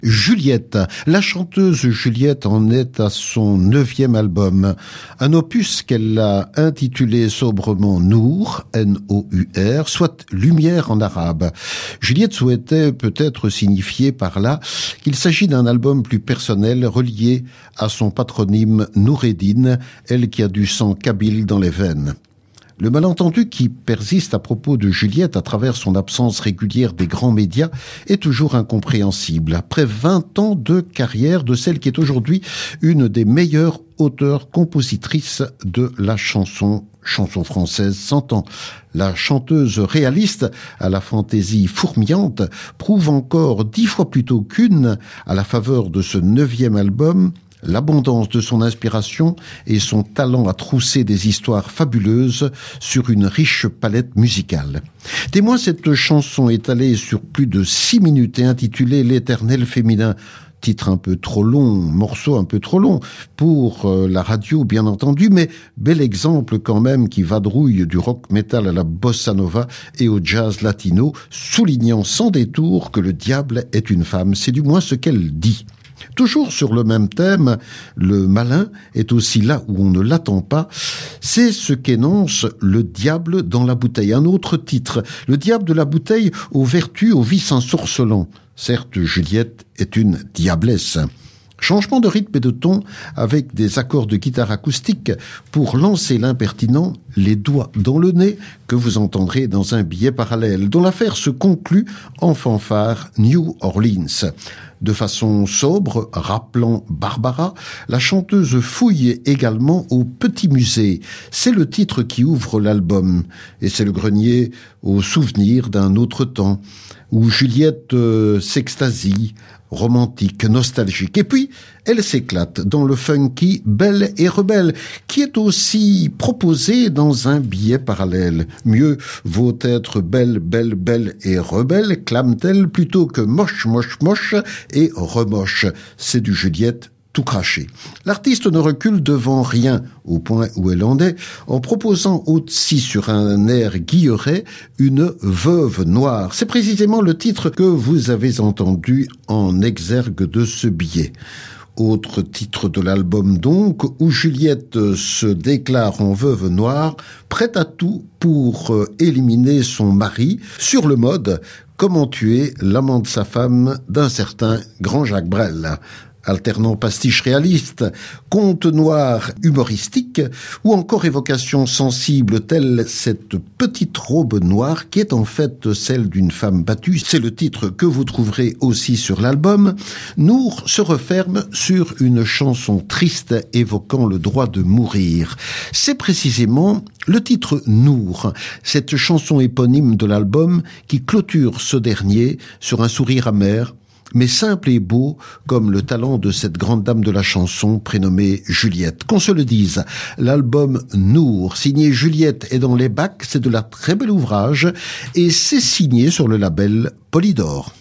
Juliette, la chanteuse Juliette en est à son 9e album, un opus qu'elle a intitulé sobrement Nour, N-O-U-R, soit lumière en arabe. Juliette souhaitait peut-être signifier par là qu'il s'agit d'un album plus personnel relié à son patronyme Noureddine, elle qui a du sang kabyle dans les veines. Le malentendu qui persiste à propos de Juliette à travers son absence régulière des grands médias est toujours incompréhensible. Après 20 ans de carrière de celle qui est aujourd'hui une des meilleures auteurs-compositrices de la chanson française s'entend. La chanteuse réaliste à la fantaisie fourmillante prouve encore 10 fois plutôt qu'une, à la faveur de ce 9e album, l'abondance de son inspiration et son talent à trousser des histoires fabuleuses sur une riche palette musicale. Témoin, cette chanson étalée sur plus de 6 minutes et intitulée L'Éternel féminin. Titre un peu trop long, morceau un peu trop long pour la radio bien entendu, mais bel exemple quand même qui vadrouille du rock metal à la bossa nova et au jazz latino, soulignant sans détour que le diable est une femme. C'est du moins ce qu'elle dit. Toujours sur le même thème, le malin est aussi là où on ne l'attend pas. C'est ce qu'énonce le diable dans la bouteille. Un autre titre, le diable de la bouteille aux vertus, aux vices ensorcelants. Certes, Juliette est une diablesse. Changement de rythme et de ton avec des accords de guitare acoustique pour lancer l'impertinent, les doigts dans le nez, que vous entendrez dans un billet parallèle, dont l'affaire se conclut en fanfare New Orleans. De façon sobre, rappelant Barbara, la chanteuse fouille également au Petit Musée. C'est le titre qui ouvre l'album, et c'est le grenier au souvenir d'un autre temps, où Juliette s'extasie, romantique, nostalgique. Et puis, elle s'éclate dans le funky Belle et Rebelle, qui est aussi proposé dans un billet parallèle. Mieux vaut être belle, belle, belle et rebelle, clame-t-elle, plutôt que moche, moche, moche et remoche. C'est du Juliette tout craché. L'artiste ne recule devant rien, au point où elle en est, en proposant aussi sur un air guilleret une veuve noire. C'est précisément le titre que vous avez entendu en exergue de ce billet. Autre titre de l'album donc, où Juliette se déclare en veuve noire, prête à tout pour éliminer son mari, sur le mode « Comment tuer l'amant de sa femme » d'un certain grand Jacques Brel. Alternant pastiche réaliste, conte noir humoristique ou encore évocation sensible telle cette petite robe noire qui est en fait celle d'une femme battue. C'est le titre que vous trouverez aussi sur l'album. Nour se referme sur une chanson triste évoquant le droit de mourir. C'est précisément le titre Nour, cette chanson éponyme de l'album qui clôture ce dernier sur un sourire amer, mais simple et beau comme le talent de cette grande dame de la chanson prénommée Juliette. Qu'on se le dise, l'album Nour, signé Juliette est dans les bacs, c'est de la très bel ouvrage et c'est signé sur le label Polydor.